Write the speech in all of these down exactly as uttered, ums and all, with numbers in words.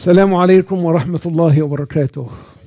السلام عليكم ورحمة الله وبركاته.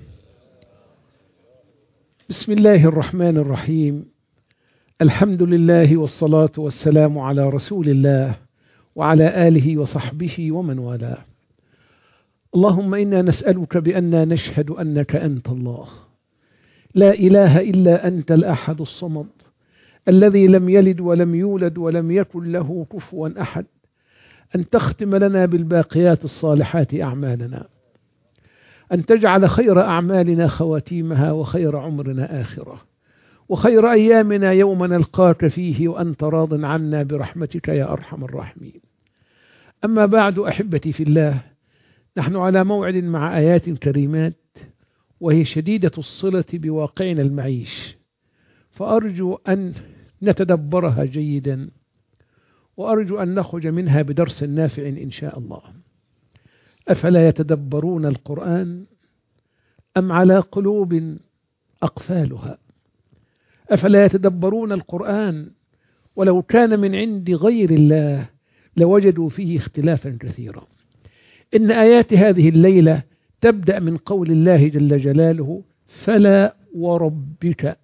بسم الله الرحمن الرحيم. الحمد لله والصلاة والسلام على رسول الله وعلى آله وصحبه ومن والاه. اللهم إنا نسألك بأننا نشهد أنك أنت الله، لا إله إلا أنت الأحد الصمد الذي لم يلد ولم يولد ولم يكن له كفوا أحد، أن تختم لنا بالباقيات الصالحات أعمالنا، أن تجعل خير أعمالنا خواتيمها وخير عمرنا آخرة، وخير أيامنا يوم نلقاك فيه وأنت راض عنا برحمتك يا أرحم الراحمين. أما بعد أحبتي في الله، نحن على موعد مع آيات كريمات وهي شديدة الصلة بواقعنا المعيش، فأرجو أن نتدبرها جيدا، وأرجو أن نخرج منها بدرس نافع إن شاء الله. أفلا يتدبرون القرآن أم على قلوب أقفالها؟ أفلا يتدبرون القرآن ولو كان من عند غير الله لوجدوا فيه اختلافا كثيرا. إن آيات هذه الليلة تبدأ من قول الله جل جلاله: فلا وربك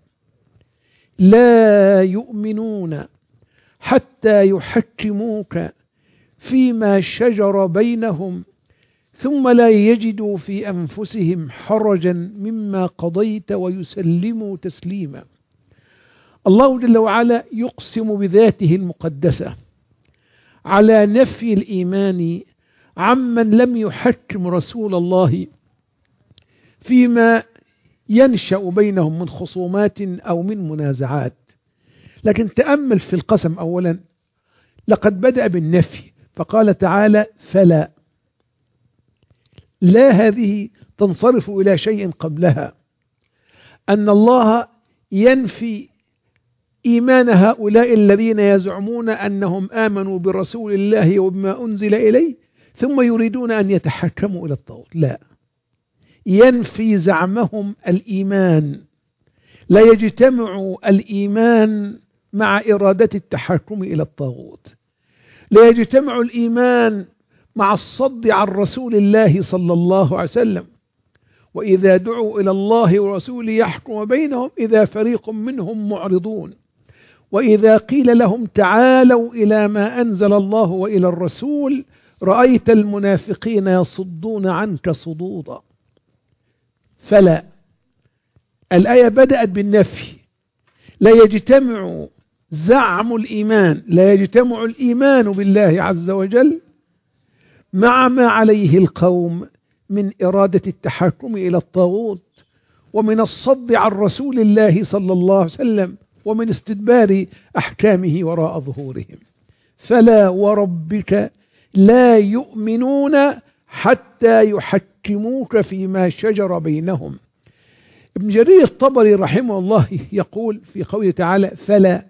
لا يؤمنون حتى يحكموك فيما شجر بينهم ثم لا يجدوا في أنفسهم حرجا مما قضيت ويسلموا تسليما. الله جل وعلا يقسم بذاته المقدسة على نفي الإيمان عمن لم يحكم رسول الله فيما ينشأ بينهم من خصومات أو من منازعات. لكن تأمل في القسم أولا، لقد بدأ بالنفي فقال تعالى: فلا. لا هذه تنصرف إلى شيء قبلها، أن الله ينفي إيمان هؤلاء الذين يزعمون أنهم آمنوا برسول الله وبما أنزل إليه ثم يريدون أن يتحكموا إلى الطاغوت. لا، ينفي زعمهم الإيمان. لا يجتمع الإيمان مع إرادة التحكم إلى الطاغوت، لا يجتمع الإيمان مع الصد عن رسول الله صلى الله عليه وسلم. وإذا دعوا إلى الله ورسوله يحكم بينهم إذا فريق منهم معرضون، وإذا قيل لهم تعالوا إلى ما أنزل الله وإلى الرسول رأيت المنافقين يصدون عنك صدودا. فلا، الآية بدأت بالنفي. لا يجتمع زعم الإيمان، لا يجتمع الإيمان بالله عز وجل مع ما عليه القوم من إرادة التحكم إلى الطاغوت ومن الصد عن رسول الله صلى الله عليه وسلم ومن استدبار أحكامه وراء ظهورهم. فلا وربك لا يؤمنون حتى يحكموك فيما شجر بينهم. ابن جرير الطبري رحمه الله يقول في قوله تعالى: فلا،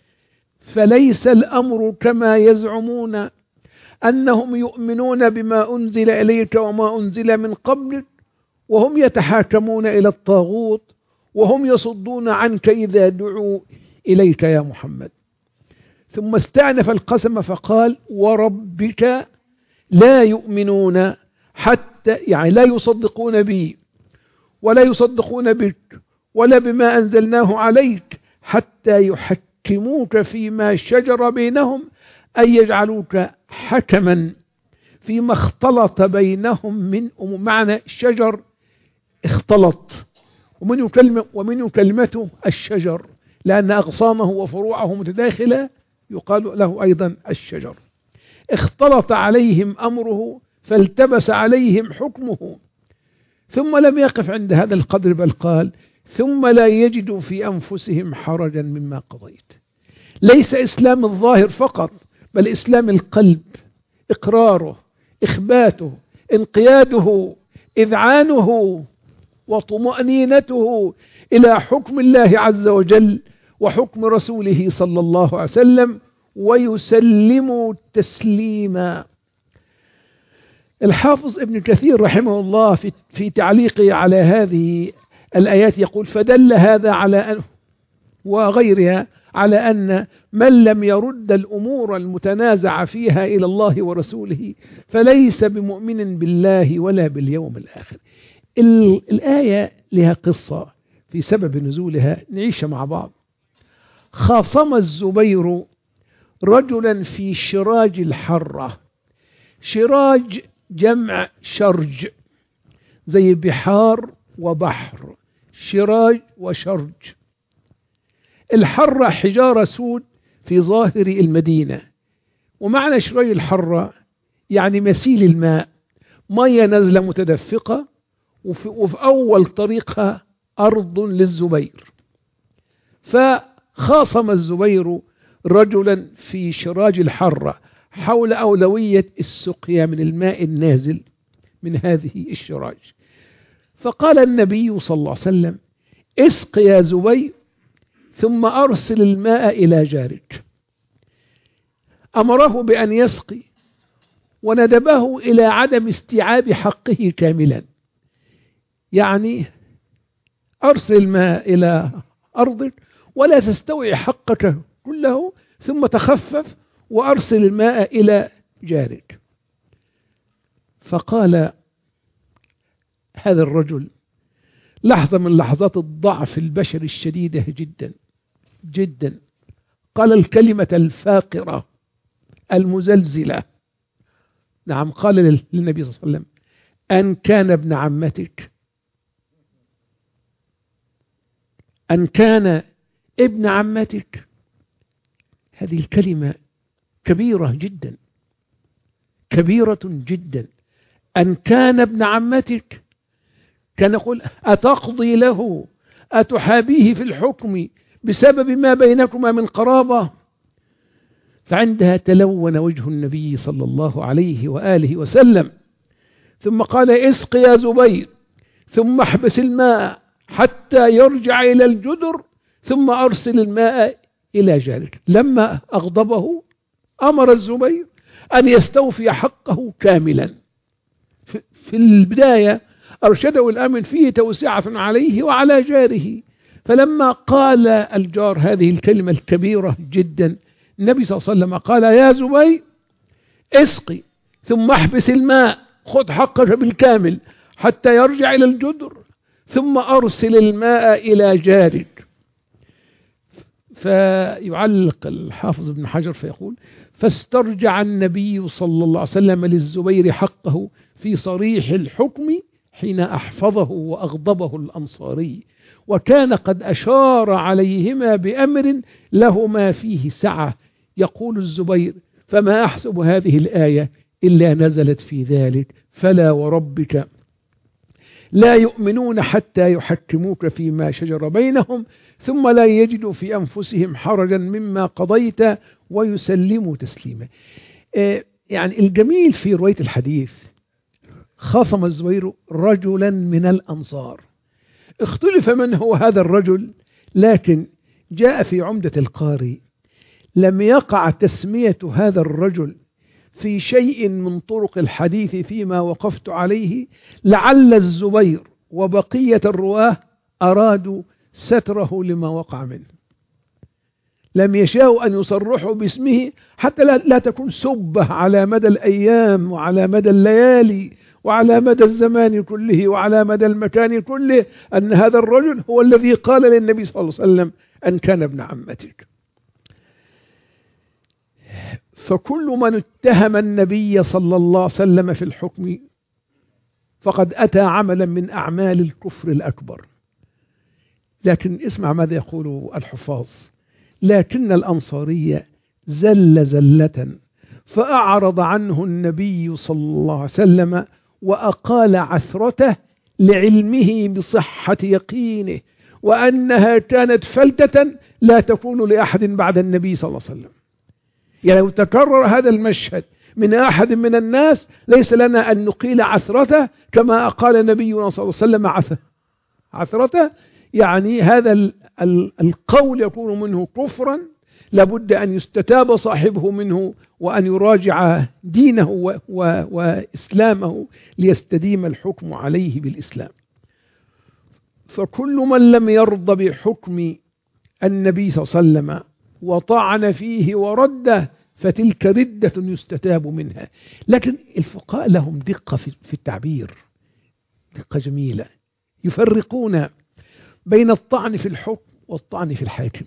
فليس الأمر كما يزعمون أنهم يؤمنون بما أنزل إليك وما أنزل من قبلك وهم يتحاكمون إلى الطاغوت وهم يصدون عنك إذا دعوا إليك يا محمد. ثم استأنف القسم فقال: وربك لا يؤمنون حتى، يعني لا يصدقون بي ولا يصدقون بك ولا بما أنزلناه عليك حتى يحكموك فيما شجر بينهم، أي يجعلوك حكما فيما اختلط بينهم من معنى شجر اختلط، ومن كلمة ومن كلمته الشجر، لأن أغصانه وفروعه متداخلة يقال له أيضا الشجر. اختلط عليهم أمره فالتبس عليهم حكمه. ثم لم يقف عند هذا القدر بل قال: ثم لا يجدوا في أنفسهم حرجا مما قضيت. ليس إسلام الظاهر فقط، بل إسلام القلب، إقراره، إخباته، انقياده، إذعانه وطمأنينته إلى حكم الله عز وجل وحكم رسوله صلى الله عليه وسلم، ويسلم تسليما. الحافظ ابن كثير رحمه الله في, في تعليقه على هذه الآيات يقول: فدل هذا على أن وغيرها على أن من لم يرد الأمور المتنازع فيها إلى الله ورسوله فليس بمؤمن بالله ولا باليوم الآخر. الآية لها قصة في سبب نزولها نعيش مع بعض. خاصم الزبير رجلا في شراج الحرة. شراج جمع شرج، زي بحار وبحر، شراج وشرج. الحرة حجارة سود في ظاهر المدينة، ومعنى شراج الحرة يعني مسيل الماء، مية نزلة متدفقة، وفي, وفي أول طريقها أرض للزبير. فخاصم الزبير رجلا في شراج الحرة حول أولوية السقيا من الماء النازل من هذه الشراج. فقال النبي صلى الله عليه وسلم: اسق يا زبير ثم أرسل الماء إلى جارك. أمره بأن يسقي وندبه إلى عدم استيعاب حقه كاملا، يعني أرسل الماء إلى أرضك ولا تستوعي حقك كله، ثم تخفف وأرسل الماء إلى جارك. فقال هذا الرجل لحظة من لحظات الضعف البشري الشديدة جدا جدا، قال الكلمة الفاقرة المزلزلة. نعم، قال للنبي صلى الله عليه وسلم: أن كان ابن عمتك، أن كان ابن عمتك. هذه الكلمة كبيرة جدا، كبيرة جدا. أن كان ابن عمتك، كان يقول: أتقضي له، أتحابيه في الحكم بسبب ما بينكما من قرابة. فعندها تلون وجه النبي صلى الله عليه وآله وسلم، ثم قال: اسق يا زبير ثم احبس الماء حتى يرجع إلى الجدر ثم أرسل الماء إلى جارك. لما أغضبه أمر الزبير أن يستوفي حقه كاملا. في البداية أرشده الأمن فيه توسعة عليه وعلى جاره. فلما قال الجار هذه الكلمة الكبيرة جدا، النبي صلى الله عليه وسلم قال: يا زبير اسقي ثم احبس الماء، خذ حقك بالكامل حتى يرجع إلى الجدر ثم أرسل الماء إلى جارك. فيعلق الحافظ ابن حجر فيقول: فاسترجع النبي صلى الله عليه وسلم للزبير حقه في صريح الحكم حين أحفظه وأغضبه الأنصاري، وكان قد أشار عليهما بأمر لهما فيه سعة. يقول الزبير: فما أحسب هذه الآية إلا نزلت في ذلك: فلا وربك لا يؤمنون حتى يحكموك فيما شجر بينهم ثم لا يجدوا في أنفسهم حرجا مما قضيت ويسلموا تسليما. يعني الجميل في رواية الحديث: خاصم الزبير رجلا من الأنصار. اختلف من هو هذا الرجل، لكن جاء في عمدة القاري: لم يقع تسمية هذا الرجل في شيء من طرق الحديث فيما وقفت عليه، لعل الزبير وبقية الرواه أرادوا ستره لما وقع منه، لم يشاءوا أن يصرحوا باسمه حتى لا, لا تكون سبة على مدى الأيام وعلى مدى الليالي وعلى مدى الزمان كله وعلى مدى المكان كله أن هذا الرجل هو الذي قال للنبي صلى الله عليه وسلم: أن كان ابن عمتك. فكل من اتهم النبي صلى الله عليه وسلم في الحكم فقد أتى عملا من أعمال الكفر الأكبر. لكن اسمع ماذا يقول الحفاظ: لكن الأنصاري زل زلة فأعرض عنه النبي صلى الله عليه وسلم وأقال عثرته لعلمه بصحة يقينه وأنها كانت فلتة لا تكون لأحد بعد النبي صلى الله عليه وسلم. يعني لو تكرر هذا المشهد من أحد من الناس ليس لنا أن نقيل عثرته كما أقال نبينا صلى الله عليه وسلم عثرته. يعني هذا القول يكون منه كفرا، لابد أن يستتاب صاحبه منه وأن يراجع دينه وإسلامه ليستديم الحكم عليه بالإسلام. فكل من لم يرضى بحكم النبي صلى الله عليه وسلم وطعن فيه ورده فتلك ردة يستتاب منها. لكن الفقهاء لهم دقة في التعبير، دقة جميلة، يفرقون بين الطعن في الحكم والطعن في الحاكم.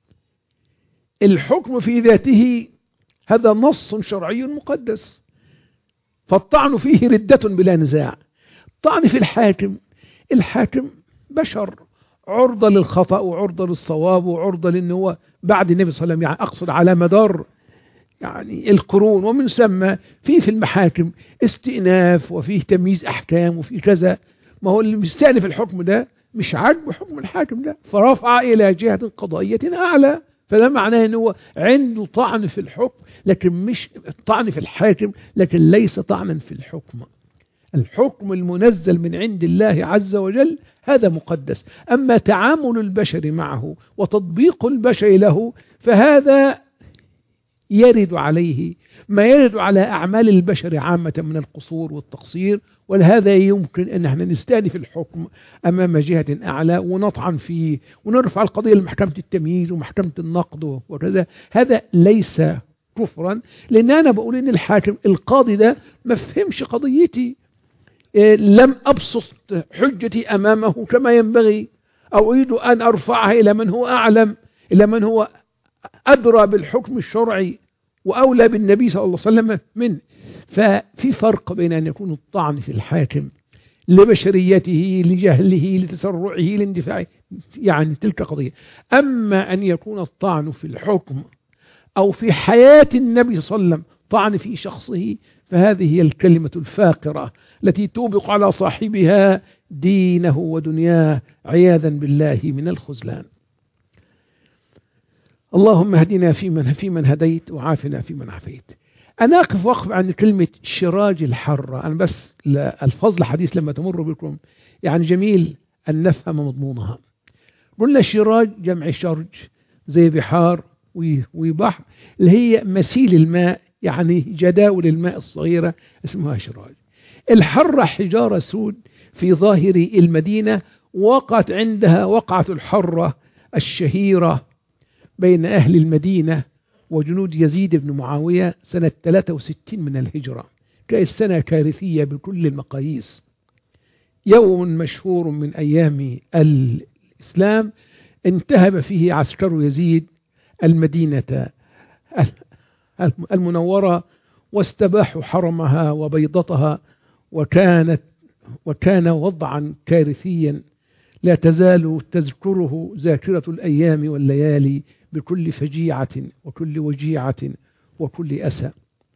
الحكم في ذاته هذا نص شرعي مقدس، فالطعن فيه ردة بلا نزاع. الطعن في الحاكم، الحاكم بشر عرضة للخطأ وعرضة للصواب وعرضة لأنه هو بعد النبي صلى الله عليه وسلم، يعني أقصد على مدار يعني القرون، ومن ثم في في المحاكم استئناف وفيه تمييز أحكام وفيه كذا. ما هو اللي مستأنف الحكم ده مش عاجبه حكم الحاكم ده فرفع إلى جهة قضائية أعلى، فده معناه أنه عنده طعن في الحكم لكن مش طعن في الحاكم، لكن ليس طعنا في الحكم. الحكم المنزل من عند الله عز وجل هذا مقدس، أما تعامل البشر معه وتطبيق البشر له فهذا يرد عليه ما يرد على أعمال البشر عامة من القصور والتقصير، ولهذا يمكن أن احنا نستأنف الحكم أمام جهة أعلى ونطعن فيه ونرفع القضية لمحكمة التمييز ومحكمة النقد وكذا. هذا ليس كفرا، لأن أنا بقول إن الحاكم القاضي ده ما فهمش قضيتي، لم أبسط حجتي أمامه كما ينبغي، أو أريد أن أرفعها إلى من هو أعلم، إلى من هو أدرى بالحكم الشرعي وأولى بالنبي صلى الله عليه وسلم منه. ففي فرق بين أن يكون الطعن في الحاكم لبشريته لجهله لتسرعه لاندفاعه، يعني تلك قضية. أما أن يكون الطعن في الحكم أو في حياة النبي صلى الله عليه وسلم طعن في شخصه، فهذه هي الكلمة الفاقرة التي توبق على صاحبها دينه ودنياه عياذا بالله من الخذلان. اللهم اهدنا فيمن فيمن هديت وعافنا فيمن عافيت. أنا أقف وقف عن كلمة شراج الحرة، أنا بس الفظ الحديث لما تمر بكم يعني جميل أن نفهم مضمونها. قلنا شراج جمع شرج زي بحار وبحر، اللي هي مسيل الماء، يعني جداول الماء الصغيرة اسمها شراج. الحرة حجارة سود في ظاهر المدينة، وقعت عندها وقعة الحرة الشهيرة بين أهل المدينة وجنود يزيد بن معاوية سنة ثلاثة وستين من الهجرة. كانت سنة كارثية بكل المقاييس، يوم مشهور من أيام الإسلام انتهب فيه عسكر يزيد المدينة المنورة واستباحوا حرمها وبيضتها، وكانت وكان وضعا كارثيا لا تزال تذكره ذاكرة الأيام والليالي بكل فجيعة وكل وجيعة وكل أسى.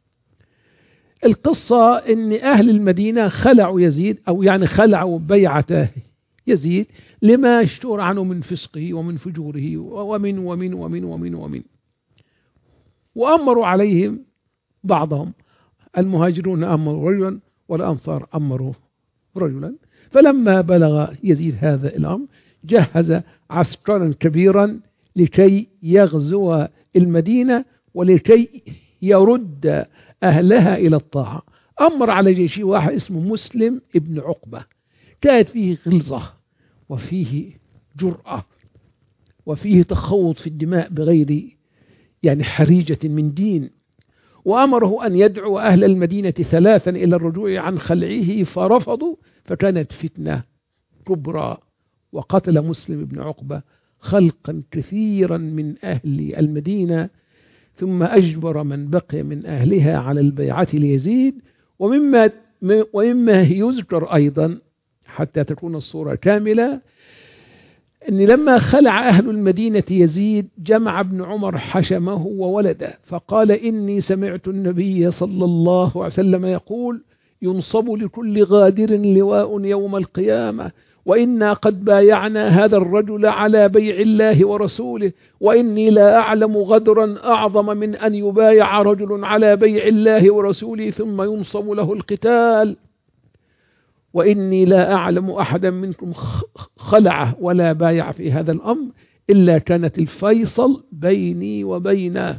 القصة أن أهل المدينة خلعوا يزيد، أو يعني خلعوا بيعة يزيد لما اشتهر عنه من فسقه ومن فجوره ومن ومن ومن ومن ومن وأمروا عليهم بعضهم، المهاجرون أمروا رجلا والأنصار أمروا رجلا. فلما بلغ يزيد هذا الأمر جهز عسكرا كبيرا لكي يغزو المدينة ولكي يرد أهلها إلى الطاعة. أمر على جيش واحد اسمه مسلم ابن عقبة، كانت فيه غلظة وفيه جرأة وفيه تخوض في الدماء بغير يعني حريجة من دين، وأمره أن يدعو أهل المدينة ثلاثا إلى الرجوع عن خلعه فرفضوا، فكانت فتنة كبرى وقتل مسلم بن عقبة خلقا كثيرا من أهل المدينة، ثم أجبر من بقي من أهلها على البيعة ليزيد. ومما ومما يذكر أيضا حتى تكون الصورة كاملة أن لما خلع أهل المدينة يزيد جمع ابن عمر حشمه وولده فقال: إني سمعت النبي صلى الله عليه وسلم يقول: ينصب لكل غادر لواء يوم القيامة، وإنا قد بايعنا هذا الرجل على بيع الله ورسوله، وإني لا أعلم غدرا أعظم من أن يبايع رجل على بيع الله ورسوله ثم ينصب له القتال، وإني لا أعلم أحدا منكم خلعه ولا بايع في هذا الأمر إلا كانت الفيصل بيني وبينه.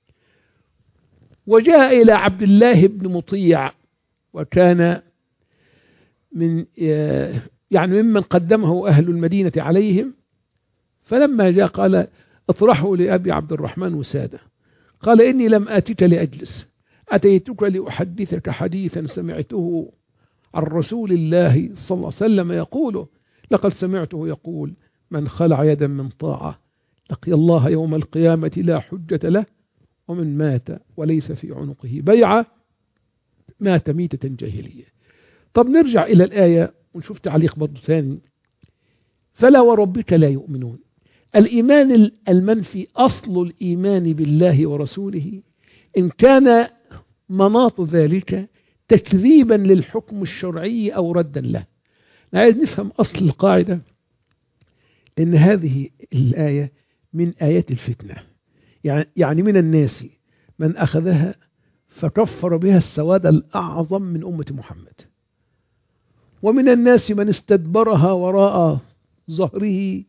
وجاء إلى عبد الله بن مطيع، وكان من يعني ممن قدمه أهل المدينة عليهم، فلما جاء قال: اطرحه لأبي عبد الرحمن وسادة. قال إني لم آتك لأجلس، أتيتك لأحدثك حديثا سمعته عن رسول الله صلى الله عليه وسلم يقول: لقد سمعته يقول: من خلع يدا من طاعة لقي الله يوم القيامة لا حجة له، ومن مات وليس في عنقه بيعة مات ميتة جاهلية. طب نرجع إلى الآية ونشوف تعليق برضو ثاني: فلا وربك لا يؤمنون. الإيمان المنفي أصل الإيمان بالله ورسوله، إن كان مناط ذلك تكذيبا للحكم الشرعي أو ردا له. عايز نفهم أصل القاعدة، إن هذه الآية من آيات الفتنة، يعني من الناس من أخذها فكفر بها السواد الأعظم من أمة محمد، ومن الناس من استدبرها وراء ظهره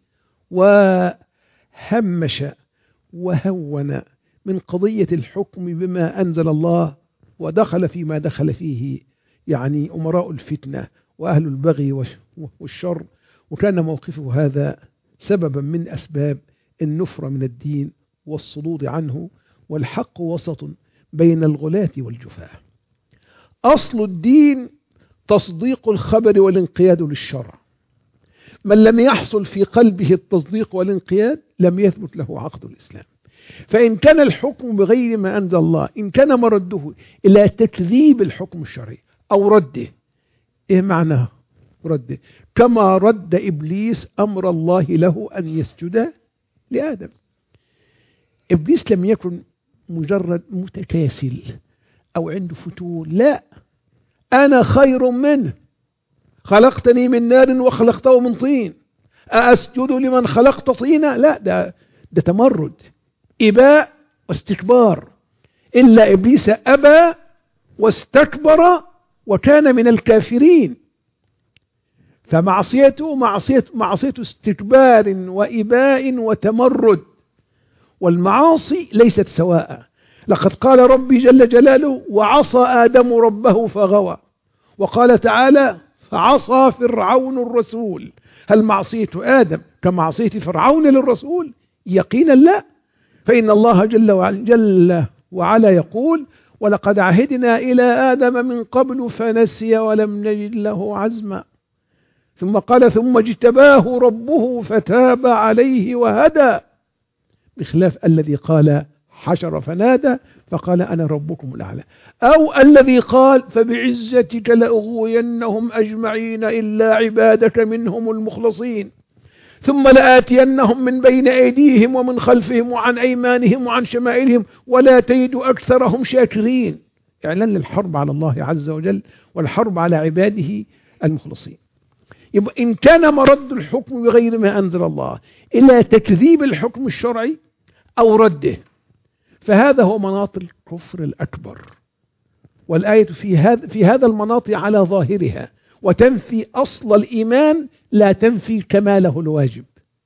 وهمش وهون من قضية الحكم بما أنزل الله، ودخل فيما دخل فيه يعني أمراء الفتنة وأهل البغي والشر، وكان موقفه هذا سببا من أسباب النفرة من الدين والصدود عنه. والحق وسط بين الغلاة والجفاة. أصل الدين تصديق الخبر والانقياد للشرع. من لم يحصل في قلبه التصديق والانقياد لم يثبت له عقد الإسلام. فإن كان الحكم بغير ما أنزل الله، إن كان مرده إلى تكذيب الحكم الشرعي أو رده، إيه معنى رده؟ كما رد إبليس أمر الله له أن يسجد لآدم. إبليس لم يكن مجرد متكاسل أو عنده فتور، لا، أنا خير منه، خلقتني من نار وخلقته من طين، أأسجد لمن خلقت طينا؟ لا، ده, ده تمرد، إباء واستكبار. إلا إبليس أبى واستكبر وكان من الكافرين. فمعصيته معصية, معصية استكبار وإباء وتمرد. والمعاصي ليست سواء. لقد قال ربي جل جلاله: وعصى آدم ربه فغوى. وقال تعالى: فعصى فرعون الرسول. هل معصية آدم كمعصية فرعون للرسول؟ يقينا لا. فإن الله جل وعلا, جل وعلا يقول: ولقد عهدنا إلى آدم من قبل فنسي ولم نجد له عزما. ثم قال: ثم اجتباه ربه فتاب عليه وهدى، بخلاف الذي قال حشر فنادى فقال أنا ربكم الأعلى، أو الذي قال: فبعزتك لأغوينهم أجمعين إلا عبادك منهم المخلصين، ثم لآتينهم من بين أيديهم ومن خلفهم وعن أيمانهم وعن شمائلهم ولا تجد أكثرهم شاكرين. إعلان للحرب على الله عز وجل والحرب على عباده المخلصين. يبقى إن كان مرد الحكم بغير ما أنزل الله إلى تكذيب الحكم الشرعي أو رده، فهذا هو مناط الكفر الأكبر. والآية في هذا في هذا المناط على ظاهرها، وتنفي أصل الإيمان لا تنفي كماله الواجب.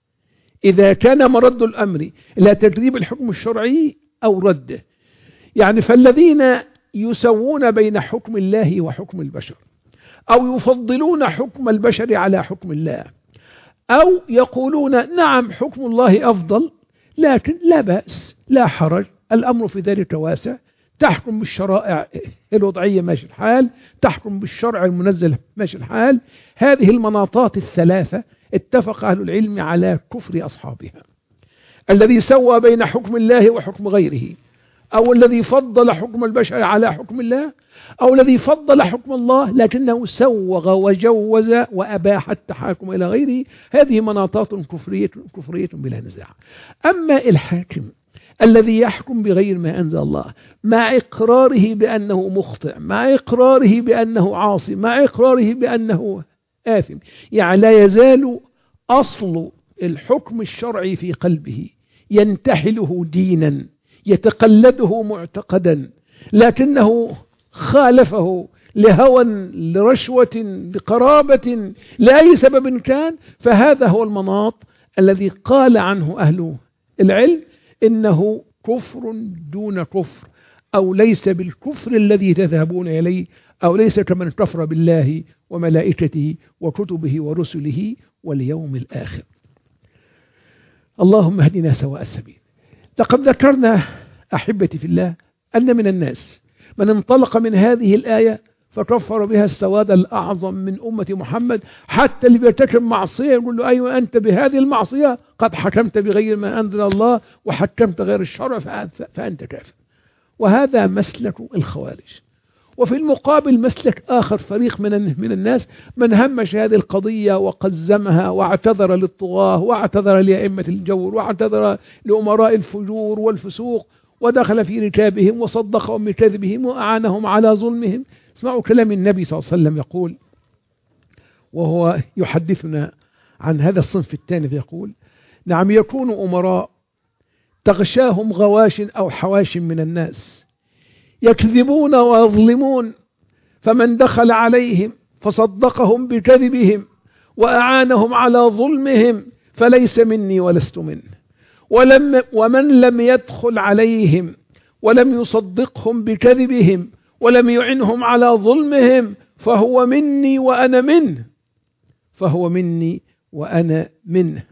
إذا كان مرد الأمر إلى تكذيب الحكم الشرعي أو رده، يعني فالذين يسوون بين حكم الله وحكم البشر، أو يفضلون حكم البشر على حكم الله، أو يقولون نعم حكم الله أفضل لكن لا بأس لا حرج، الأمر في ذلك واسع، تحكم بالشرائع الوضعية ماشي الحال، تحكم بالشرع المنزل ماشي الحال. هذه المناطات الثلاثة اتفق أهل العلم على كفر أصحابها. الذي سوى بين حكم الله وحكم غيره، أو الذي فضل حكم البشر على حكم الله، أو الذي فضل حكم الله لكنه سوغ وجوز وأباح التحاكم إلى غيره، هذه مناطات كفرية كفرية بلا نزاع. أما الحاكم الذي يحكم بغير ما أنزل الله مع إقراره بأنه مخطئ، مع إقراره بأنه عاصي، مع إقراره بأنه آثم، يعني لا يزال أصل الحكم الشرعي في قلبه، ينتحله دينا، يتقلده معتقدا، لكنه خالفه لهوى لرشوة لقرابة لأي سبب كان، فهذا هو المناط الذي قال عنه أهل العلم إنه كفر دون كفر، أو ليس بالكفر الذي تذهبون إليه، أو ليس كمن كفر بالله وملائكته وكتبه ورسله واليوم الآخر. اللهم اهدنا سواء السبيل. لقد ذكرنا أحبتي في الله أن من الناس من انطلق من هذه الآية فكفر بها السواد الأعظم من أمة محمد، حتى اللي بيرتكب معصية يقول له أيوة أنت بهذه المعصية قد حكمت بغير ما أنزل الله وحكمت غير الشرع فأنت كافر. وهذا مسلك الخوارج. وفي المقابل مسلك آخر، فريق من من الناس من همش هذه القضية وقزمها واعتذر للطغاة واعتذر لأئمة الجور واعتذر لأمراء الفجور والفسوق ودخل في ركابهم وصدقهم بكذبهم وأعانهم على ظلمهم. اسمعوا كلام النبي صلى الله عليه وسلم يقول، وهو يحدثنا عن هذا الصنف الثاني، فيقول: نعم يكون أمراء تغشاهم غواش أو حواش من الناس يكذبون ويظلمون، فمن دخل عليهم فصدقهم بكذبهم وأعانهم على ظلمهم فليس مني ولست منه، ولم ومن لم يدخل عليهم ولم يصدقهم بكذبهم ولم يعنهم على ظلمهم فهو مني وأنا منه فهو مني وأنا منه.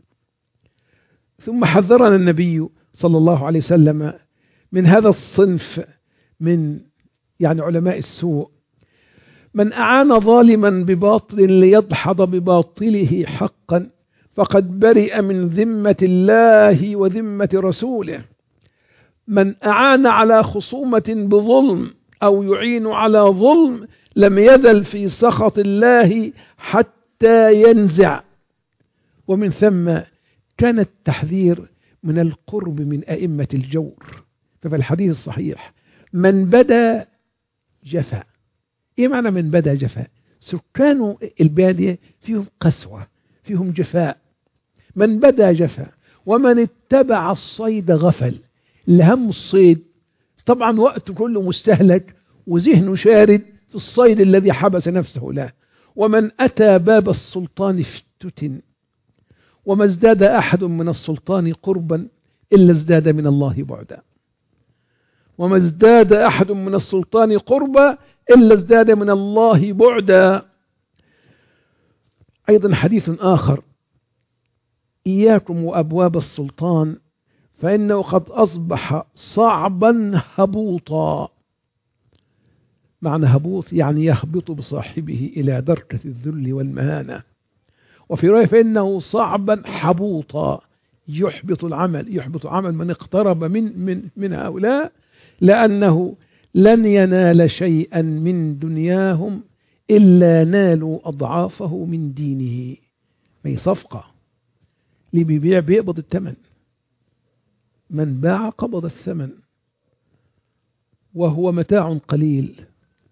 ثم حذرنا النبي صلى الله عليه وسلم من هذا الصنف من يعني علماء السوء: من أعان ظالما بباطل ليدحض بباطله حقا فقد برئ من ذمة الله وذمة رسوله. من أعان على خصومة بظلم أو يعين على ظلم لم يزل في سخط الله حتى ينزع. ومن ثم كان التحذير من القرب من أئمة الجور. ففي الحديث الصحيح: من بدا جفا. إيه معنى من بدا جفا؟ سكان البادية فيهم قسوة، فيهم جفاء. من بدا جفا. ومن اتبع الصيد غفل. اللي هم الصيد طبعا وقته كله مستهلك وذهنه شارد في الصيد الذي حبس نفسه له. ومن أتى باب السلطان افتتن. وما ازداد أحد من السلطان قربا إلا ازداد من الله بعدا. وما ازداد أحد من السلطان قربا إلا ازداد من الله بعدا. أيضا حديث آخر: إياكم وأبواب السلطان فإنه قد أصبح صعبا هبوطا. معنى هبوط يعني يهبط بصاحبه إلى دركة الذل والمهانة. وفي رواية فإنه صعبا حبوطا، يحبط العمل، يحبط عمل من اقترب من من من هؤلاء، لأنه لن ينال شيئا من دنياهم إلا نالوا أضعافه من دينه. ما هي صفقة، اللي بيبيع بيقبض الثمن، من باع قبض الثمن، وهو متاع قليل.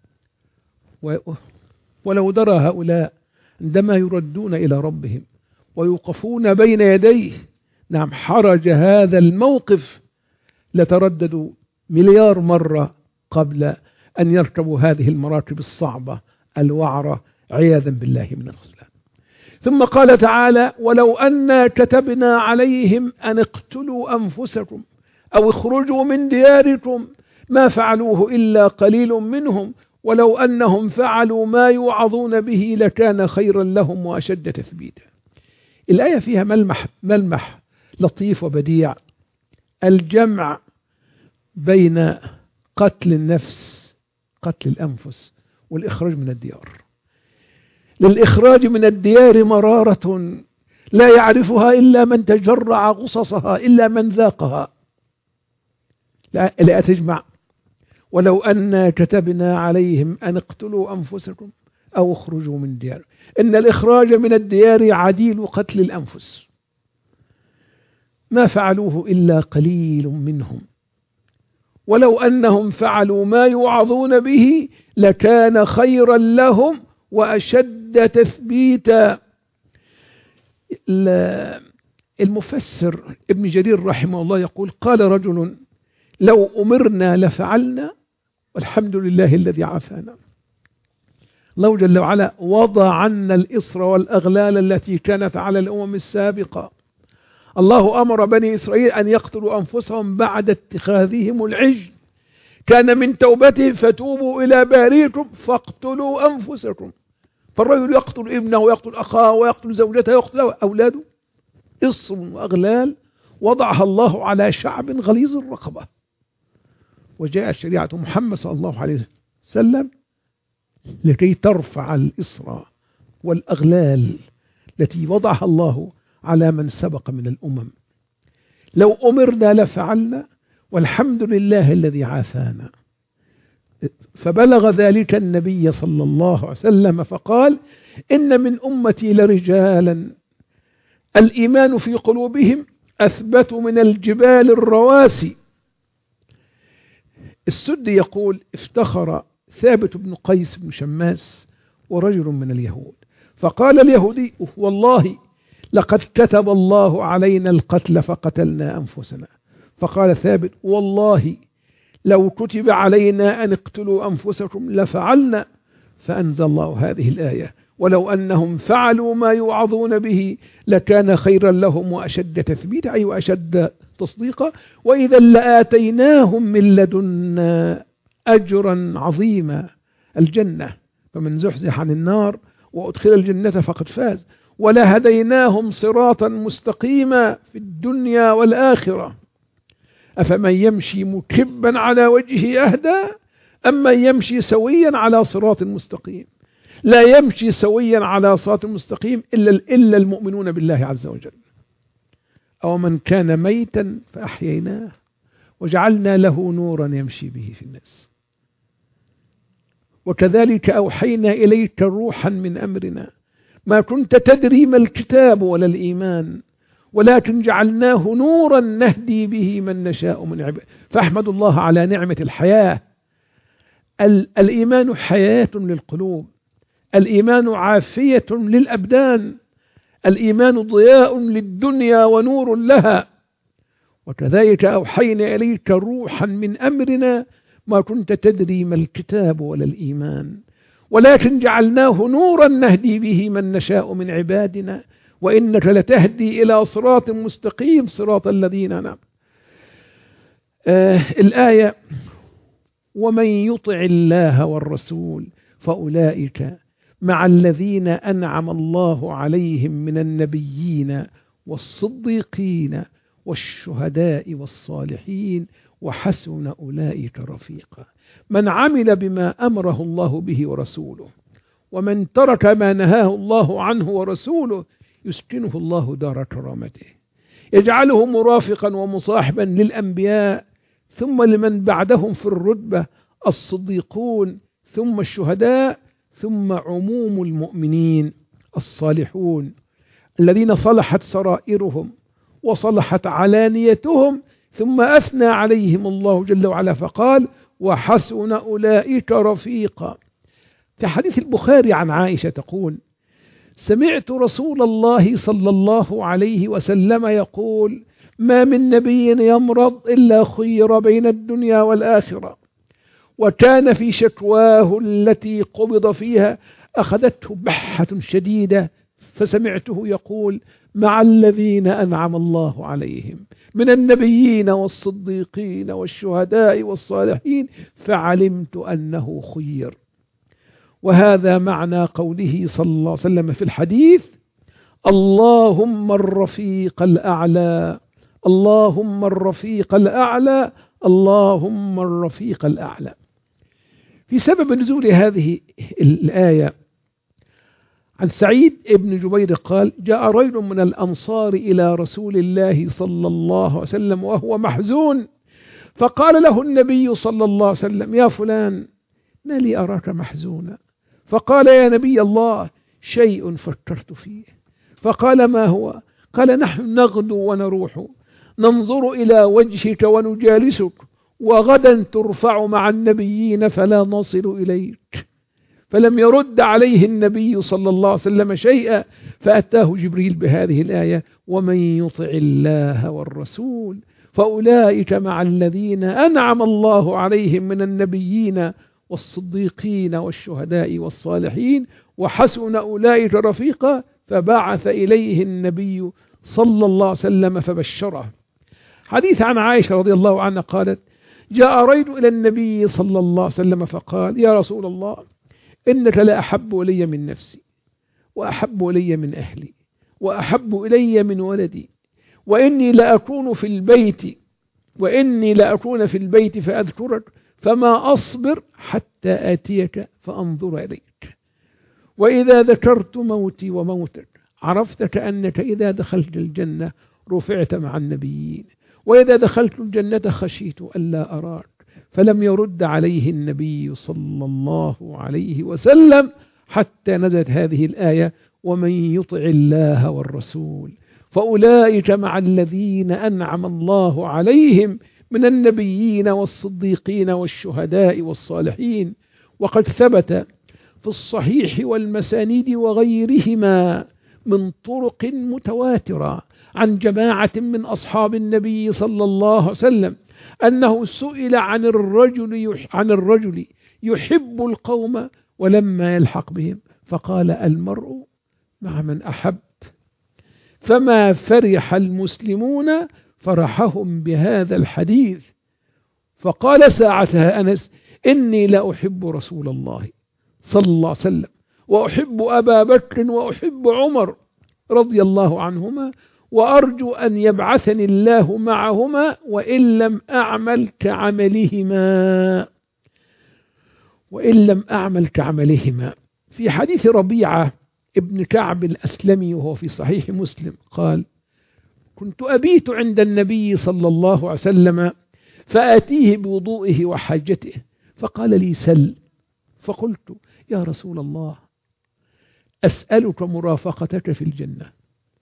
ولو درى هؤلاء عندما يردون إلى ربهم ويوقفون بين يديه نعم حرج هذا الموقف لترددوا مليار مرة قبل أن يركبوا هذه المراكب الصعبة الوعرة عياذا بالله من الخذلان. ثم قال تعالى: ولو أنا كتبنا عليهم أن اقتلوا أنفسكم أو اخرجوا من دياركم ما فعلوه إلا قليل منهم ولو أنهم فعلوا ما يوعظون به لكان خيرا لهم وأشد تثبيتا. الآية فيها ملمح, ملمح لطيف وبديع: الجمع بين قتل النفس، قتل الأنفس، والإخراج من الديار. للإخراج من الديار مرارة لا يعرفها إلا من تجرع غصصها، إلا من ذاقها. لا, لا تجمع: ولو أن كتبنا عليهم أن اقتلوا أنفسكم أو اخرجوا من ديار. إن الإخراج من الديار عديل قتل الأنفس. ما فعلوه إلا قليل منهم ولو أنهم فعلوا ما يوعظون به لكان خيرا لهم وأشد تثبيتا. المفسر ابن جرير رحمه الله يقول: قال رجل: لو أمرنا لفعلنا والحمد لله الذي عافانا. الله جل وعلا وضع عنا الإصر والأغلال التي كانت على الأمم السابقة. الله أمر بني إسرائيل أن يقتلوا أنفسهم بعد اتخاذهم العجل، كان من توبتهم: فتوبوا إلى بارئكم فاقتلوا أنفسكم. فالرجل يقتل ابنه ويقتل أخاه ويقتل زوجته ويقتل أولاده، إصر وأغلال وضعها الله على شعب غليظ الرقبة، وجاءت شريعة محمد صلى الله عليه وسلم لكي ترفع الإصرى والأغلال التي وضعها الله على من سبق من الأمم. لو أمرنا لفعلنا، والحمد لله الذي عافانا. فبلغ ذلك النبي صلى الله عليه وسلم فقال: إن من أمتي لرجالا الإيمان في قلوبهم أثبت من الجبال الرواسي. السدي يقول: افتخر ثابت بن قيس بن شماس ورجل من اليهود، فقال اليهودي: والله لقد كتب الله علينا القتل فقتلنا أنفسنا. فقال ثابت: والله لو كتب علينا أن اقتلوا أنفسكم لفعلنا. فأنزل الله هذه الآية: ولو أنهم فعلوا ما يوعظون به لكان خيرا لهم وأشد تثبيتا، أي وأشد تصديقا، وإذا لآتيناهم من لدنا أجرا عظيما، الجنة، فمن زحزح عن النار وأدخل الجنة فقد فاز، ولهديناهم صراطا مستقيما في الدنيا والآخرة. أفمن يمشي مكبا على وجهه أهدى أم من يمشي سويا على صراط مستقيم؟ لا يمشي سويا على صراط مستقيم إلا إلا المؤمنون بالله عز وجل. أو من كان ميتا فأحييناه وجعلنا له نورا يمشي به في الناس. وكذلك أوحينا إليك روحا من أمرنا ما كنت تدري ما الكتاب ولا الإيمان ولكن جعلناه نورا نهدي به من نشاء من عباد. فاحمد الله على نعمة الحياة. الإيمان حياة للقلوب، الإيمان عافية للأبدان، الإيمان ضياء للدنيا ونور لها. وكذلك أوحينا إليك روحا من أمرنا ما كنت تدري ما الكتاب ولا الإيمان ولكن جعلناه نورا نهدي به من نشاء من عبادنا وإنك لتهدي إلى صراط مستقيم صراط الذين أنعمت. آه الآية: ومن يطع الله والرسول فأولئك مع الذين أنعم الله عليهم من النبيين والصديقين والشهداء والصالحين وحسن أولئك رفيقا. من عمل بما أمره الله به ورسوله ومن ترك ما نهاه الله عنه ورسوله يسكنه الله دار كرامته، يجعله مرافقا ومصاحبا للأنبياء ثم لمن بعدهم في الرتبة الصديقون ثم الشهداء ثم عموم المؤمنين الصالحون الذين صلحت سرائرهم وصلحت علانيتهم ثم أثنى عليهم الله جل وعلا فقال: وحسن أولئك رفيقا. في حديث البخاري عن عائشة تقول: سمعت رسول الله صلى الله عليه وسلم يقول: ما من نبي يمرض إلا خير بين الدنيا والآخرة، وكان في شكواه التي قبض فيها أخذته بحة شديدة فسمعته يقول: مع الذين أنعم الله عليهم من النبيين والصديقين والشهداء والصالحين فعلمت أنه خير. وهذا معنى قوله صلى الله عليه وسلم في الحديث: اللهم الرفيق الأعلى، اللهم الرفيق الأعلى، اللهم الرفيق الأعلى. في سبب نزول هذه الآية عن سعيد بن جبير قال: جاء رجل من الأنصار إلى رسول الله صلى الله عليه وسلم وهو محزون، فقال له النبي صلى الله عليه وسلم: يا فلان، ما لي أراك محزونا؟ فقال: يا نبي الله، شيء فكرت فيه. فقال: ما هو؟ قال: نحن نغدو ونروح ننظر إلى وجهك ونجالسك، وغدا ترفع مع النبيين فلا نصل إليك. فلم يرد عليه النبي صلى الله عليه وسلم شيئا، فأتاه جبريل بهذه الآية: ومن يطع الله والرسول فأولئك مع الذين أنعم الله عليهم من النبيين والصديقين والشهداء والصالحين وحسن أولئك رفيقا. فبعث إليه النبي صلى الله عليه وسلم فبشره. حديث عن عائشة رضي الله عنها قالت: جاء رجل إلى النبي صلى الله عليه وسلم فقال: يا رسول الله، إنك لأحب إلي من نفسي وأحب إلي من أهلي وأحب إلي من ولدي، وإني لأكون في البيت وإني لأكون في البيت فأذكرك فما أصبر حتى آتيك فأنظر إليك. وإذا ذكرت موتي وموتك عرفت كأنك إذا دخلت الجنة رفعت مع النبيين، وإذا دخلت الجنة خشيت ألا أراك. فلم يرد عليه النبي صلى الله عليه وسلم حتى نزلت هذه الآية: ومن يطع الله والرسول فأولئك مع الذين أنعم الله عليهم من النبيين والصديقين والشهداء والصالحين. وقد ثبت في الصحيح والمسانيد وغيرهما من طرق متواترة عن جماعة من أصحاب النبي صلى الله عليه وسلم أنه سئل عن الرجل عن الرجل يحب القوم ولما يلحق بهم فقال: المرء مع من أحب. فما فرح المسلمون فرحهم بهذا الحديث. فقال ساعتها أنس: إني لا أحب رسول الله صلى الله عليه وسلم وأحب أبا بكر وأحب عمر رضي الله عنهما وأرجو أن يبعثني الله معهما وإن لم أعمل كعملهما وإن لم أعمل كعملهما. في حديث ربيعة ابن كعب الأسلمي وهو في صحيح مسلم قال: كنت أبيت عند النبي صلى الله عليه وسلم فآتيه بوضوئه وحاجته فقال لي: سل. فقلت: يا رسول الله أسألك مرافقتك في الجنة.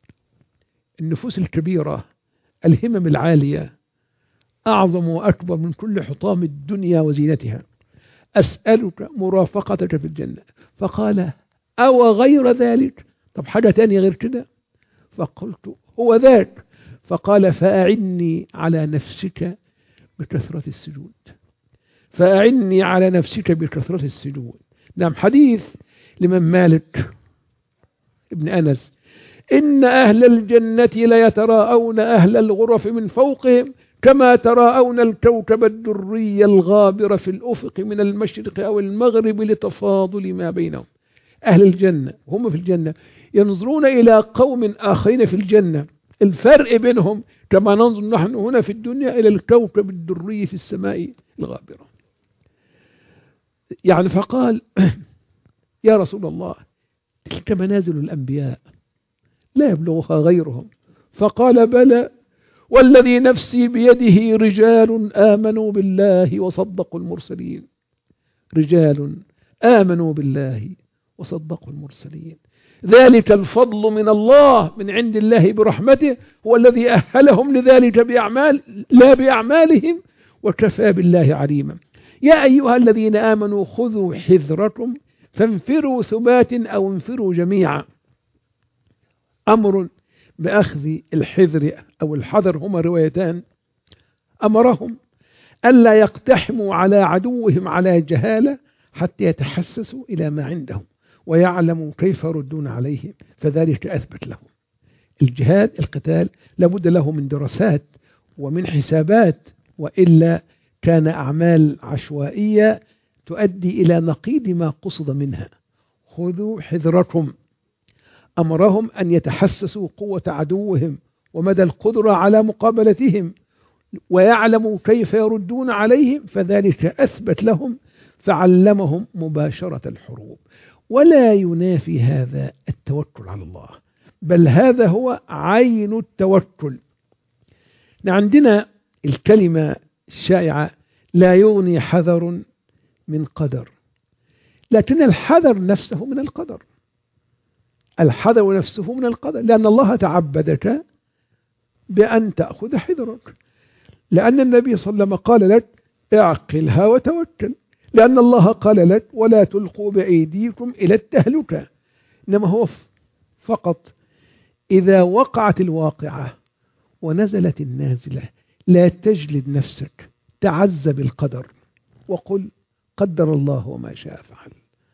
النفوس الكبيرة الهمم العالية أعظم وأكبر من كل حطام الدنيا وزينتها. أسألك مرافقتك في الجنة. فقال: أو غير ذلك؟ طب حاجة تانية غير كده؟ فقلت: هو ذاك. فقال: فأعني على نفسك بكثرة السجود فأعني على نفسك بكثرة السجود. نعم، حديث لمن مالك ابن أنس: إن أهل الجنة ليتراءون أهل الغرف من فوقهم كما تراءون الكوكب الدري الغابر في الأفق من المشرق أو المغرب لتفاضل ما بينهم. أهل الجنة هم في الجنة ينظرون إلى قوم آخرين في الجنة، الفرق بينهم كما ننظر نحن هنا في الدنيا إلى الكوكب الدري في السماء الغابرة. يعني فقال: يا رسول الله تلك منازل الأنبياء لا يبلغها غيرهم. فقال: بلى والذي نفسي بيده رجال آمنوا بالله وصدقوا المرسلين رجال آمنوا بالله وصدقوا المرسلين ذلك الفضل من الله من عند الله برحمته هو الذي أهلهم لذلك بأعمال لا بأعمالهم وكفى بالله عليما. يا أيها الذين آمنوا خذوا حذركم فانفروا ثبات أو انفروا جميعا. أمر بأخذ الحذر أو الحذر هما روايتان. أمرهم ألا يقتحموا على عدوهم على جهالة حتى يتحسسوا إلى ما عندهم ويعلموا كيف يردون عليهم، فذلك أثبت لهم. الجهاد القتال لابد له من دراسات ومن حسابات، وإلا كان أعمال عشوائية تؤدي إلى نقيض ما قصد منها. خذوا حذركم. أمرهم أن يتحسسوا قوة عدوهم ومدى القدرة على مقابلتهم ويعلموا كيف يردون عليهم، فذلك أثبت لهم فعلمهم مباشرة الحروب. ولا ينافي هذا التوكل على الله، بل هذا هو عين التوكل. عندنا الكلمة الشائعة: لا يغني حذر من قدر، لكن الحذر نفسه من القدر. الحذر نفسه من القدر، لأن الله تعبدك بأن تأخذ حذرك، لأن النبي صلى الله عليه وسلم قال لك: اعقلها وتوكل، لأن الله قال لك: ولا تلقوا بأيديكم إلى التهلكة. إنما هو فقط إذا وقعت الواقعة ونزلت النازلة لا تجلد نفسك، تعز بالقدر وقل: قدر الله وما شاء فعل.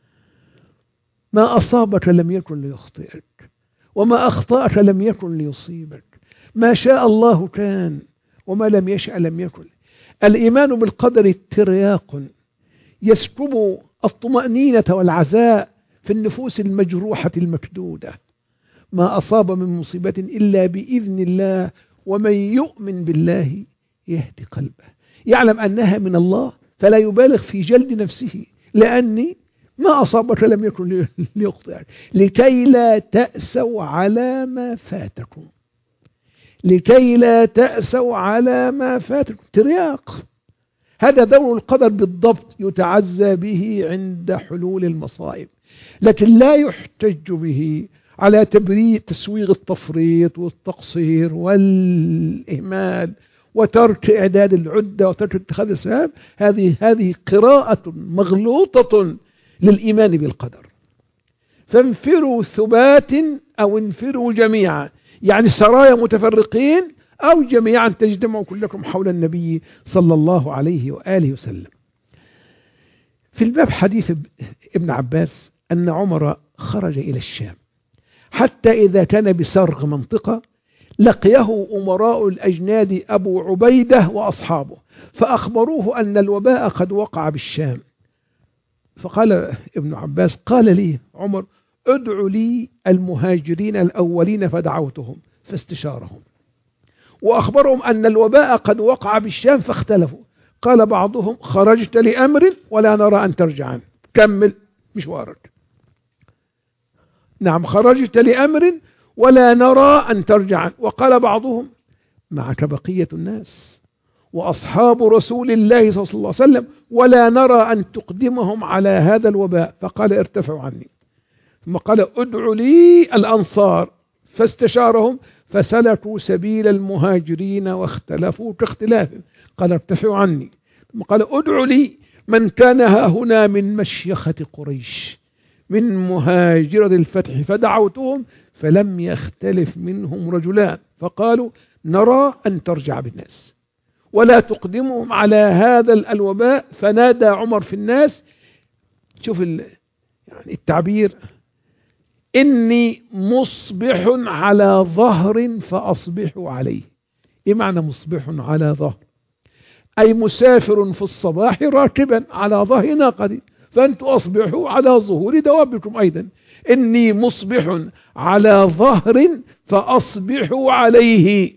ما أصابك لم يكن ليخطئك، وما أخطأك لم يكن ليصيبك. ما شاء الله كان، وما لم يشأ لم يكن. الإيمان بالقدر ترياق يسكب الطمأنينة والعزاء في النفوس المجروحة المكدودة. ما أصاب من مصيبة إلا بإذن الله ومن يؤمن بالله يهدي قلبه. يعلم أنها من الله فلا يبالغ في جلد نفسه، لأني ما أصابك لم يكن ليخطئك، لكي لا تأسوا على ما فاتكم، لكي لا تأسوا على ما فاتكم. ترياق. هذا دور القدر بالضبط، يتعزى به عند حلول المصائب، لكن لا يحتج به على تبرير تسويغ التفريط والتقصير والإهمال وترك إعداد العدة وترك اتخاذ الأسباب. هذه هذه قراءة مغلوطة للإيمان بالقدر. فانفروا ثبات أو انفروا جميعا، يعني سرايا متفرقين أو جميعا تجتمعوا كلكم حول النبي صلى الله عليه وآله وسلم. في الباب حديث ابن عباس أن عمر خرج إلى الشام، حتى إذا كان بسرغ منطقة لقيه أمراء الأجناد أبو عبيدة وأصحابه، فأخبروه أن الوباء قد وقع بالشام. فقال ابن عباس: قال لي عمر: ادع لي المهاجرين الأولين، فدعوتهم فاستشارهم وأخبرهم أن الوباء قد وقع بالشام، فاختلفوا. قال بعضهم: خرجت لأمر ولا نرى أن ترجع عنه، كمل مشوارك. نعم، خرجت لأمر ولا نرى أن ترجع عنه. وقال بعضهم: معك بقية الناس وأصحاب رسول الله صلى الله عليه وسلم ولا نرى أن تقدمهم على هذا الوباء. فقال: ارتفعوا عني. ثم قال: ادعوا لي الأنصار، فاستشارهم فسلكوا سبيل المهاجرين واختلفوا كاختلافهم. قال: ارتفعوا عني. ثم قال: ادعوا لي من كان ها هنا من مشيخة قريش من مهاجرة الفتح، فدعوتهم فلم يختلف منهم رجلان، فقالوا: نرى أن ترجع بالناس ولا تقدمهم على هذا الوباء. فنادى عمر في الناس، شوف يعني التعبير: إني مصبح على ظهر فأصبحوا عليه. إيه معنى مصبح على ظهر؟ أي مسافر في الصباح راكبا على ظهر ناقة، فأنتم أصبحوا على ظهور دوابكم أيضا. إني مصبح على ظهر فأصبحوا عليه.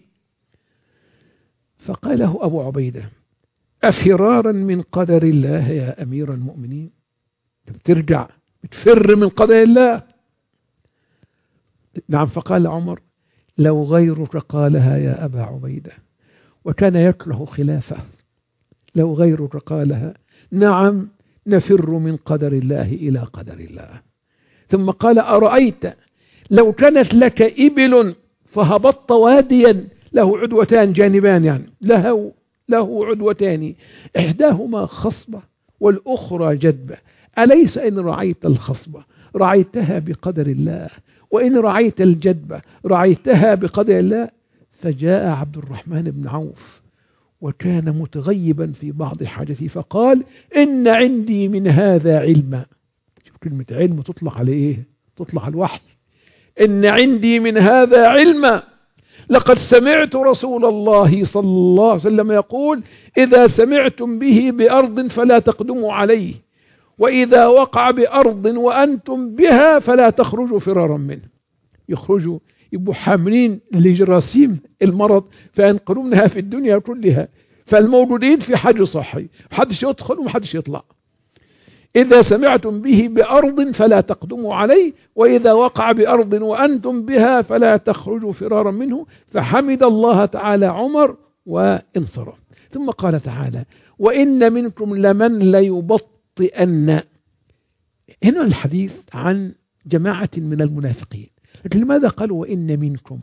فقاله أبو عبيدة: أفرارا من قدر الله يا أمير المؤمنين؟ بترجع بتفر من قدر الله؟ نعم. فقال عمر: لو غيرك قالها يا أبا عبيدة، وكان يكره خلافه، لو غيرك قالها. نعم، نفر من قدر الله إلى قدر الله. ثم قال: أرأيت لو كانت لك إبل فهبطت واديا له عدوتان جانبان، يعني له, له عدوتان، إحداهما خصبة والأخرى جدبة، أليس إن رعيت الخصبة رعيتها بقدر الله، وإن رعيت الجدبة رعيتها بقدر الله؟ فجاء عبد الرحمن بن عوف وكان متغيبا في بعض حاجته، فقال: إن عندي من هذا علما. شوف كلمة علم تطلق على إيه؟ تطلق على الوحي. إن عندي من هذا علما، لقد سمعت رسول الله صلى الله عليه وسلم يقول: إذا سمعتم به بأرض فلا تقدموا عليه، وإذا وقع بأرض وأنتم بها فلا تخرجوا فرارا منه. يخرجوا يبقوا حاملين لجراثيم المرض فينقلونها في الدنيا كلها، فالموجودين في حجر صحي، محدش يدخل ومحدش يطلع. إذا سمعتم به بأرض فلا تقدموا عليه، وإذا وقع بأرض وأنتم بها فلا تخرجوا فرارا منه. فحمد الله تعالى عمر وانصرف. ثم قال تعالى: وإن منكم لمن ليبطئن. هنا الحديث عن جماعة من المنافقين، لكن لماذا قالوا وإن منكم؟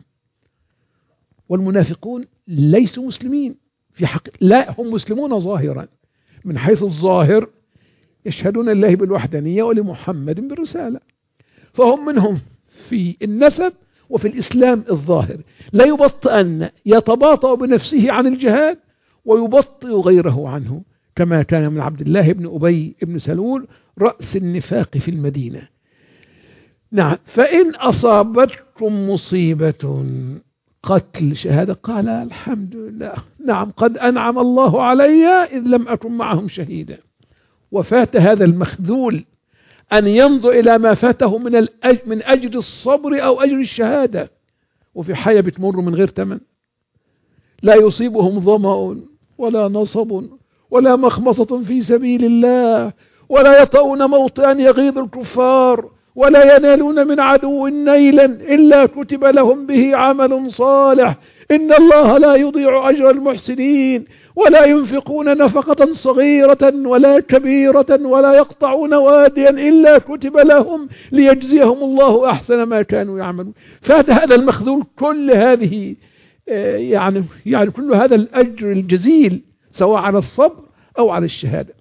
والمنافقون ليسوا مسلمين في حق، لا، هم مسلمون ظاهرا، من حيث الظاهر يشهدون الله بالوحدانية ولمحمد بالرسالة، فهم منهم في النسب وفي الإسلام الظاهر. لا يبطئن، يتباطأ بنفسه عن الجهاد ويبطئ غيره عنه، كما كان من عبد الله بن أبي بن سلول رأس النفاق في المدينة. نعم. فإن أصابتكم مصيبة، قتل، شهادة، قال: الحمد لله، نعم، قد أنعم الله علي إذ لم أكن معهم شهيدا. وفات هذا المخذول أن ينظر إلى ما فاته من الأجر من أجر الصبر أو أجر الشهادة، وفي حياة بتمر من غير ثمن. لا يصيبهم ظمأ ولا نصب ولا مخمصة في سبيل الله، ولا يطؤون موطئا يغيظ الكفار، ولا ينالون من عدو نيلا إلا كتب لهم به عمل صالح، إن الله لا يضيع أجر المحسنين، ولا ينفقون نفقة صغيرة ولا كبيرة، ولا يقطعون واديا إلا كتب لهم ليجزيهم الله أحسن ما كانوا يعملون. فهذا المخذول كل هذه يعني يعني كل هذا الأجر الجزيل سواء على الصبر أو على الشهادة.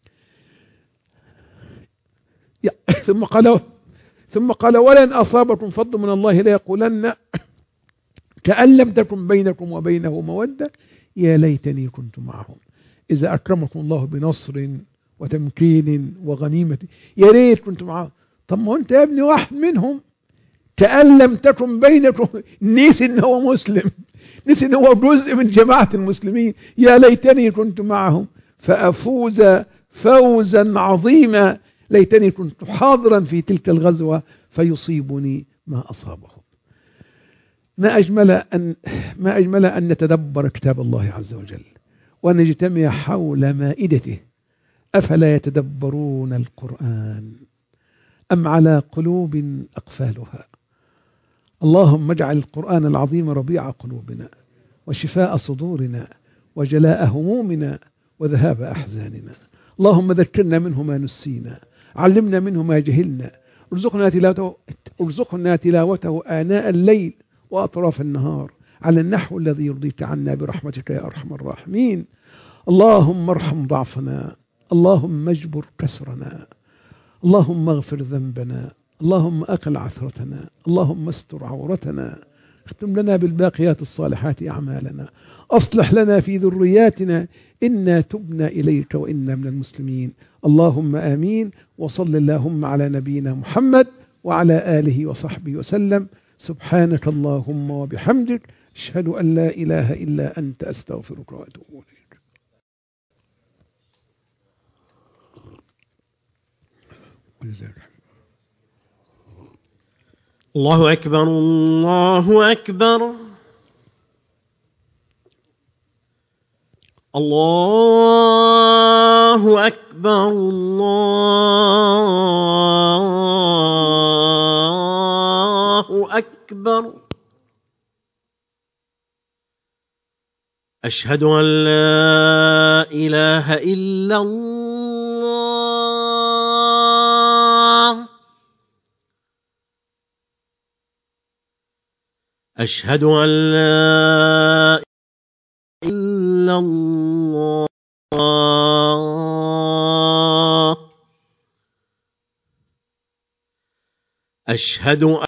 ثم قال ثم قال ولن أصابكم فضل من الله ليقولن كأن لم تكن بينكم وبينه مودة يا ليتني كنت معهم إذا أكرمكم الله بنصر وتمكين وغنيمة، يا ريت كنت معهم. طب ما أنت يا ابني واحد منهم، كأن لم تكن بينكم، نسي إن هو مسلم، نسي إن هو جزء من جماعة المسلمين، يا ليتني كنت معهم فأفوز فوزا عظيما، ليتني كنت حاضرا في تلك الغزوة فيصيبني ما أصابهم. ما أجمل أن ما أجمل أن نتدبر كتاب الله عز وجل وأن نجتمع حول مائدته. أفلا يتدبرون القرآن أم على قلوب أقفالها؟ اللهم اجعل القرآن العظيم ربيع قلوبنا وشفاء صدورنا وجلاء همومنا وذهاب أحزاننا. اللهم ذكرنا منه ما نسينا، علمنا منه ما جهلنا، ارزقنا تلاوته, ارزقنا تلاوته آناء الليل وأطراف النهار على النحو الذي يرضيك عنا برحمتك يا أرحم الراحمين. اللهم ارحم ضعفنا، اللهم اجبر كسرنا، اللهم اغفر ذنبنا، اللهم أقل عثرتنا، اللهم استر عورتنا، اختم لنا بالباقيات الصالحات أعمالنا، أصلح لنا في ذرياتنا، إنا تبنا إليك وإنا من المسلمين. اللهم آمين. وصل اللهم على نبينا محمد وعلى آله وصحبه وسلم. سبحانك اللهم وبحمدك، أشهد أن لا إله إلا أنت، أستغفرك وأتوب إليك. الله أكبر الله أكبر. الله أكبر الله أكبر. أشهد أن لا إله إلا الله. أشهد أن لا إله إلا الله. أشهد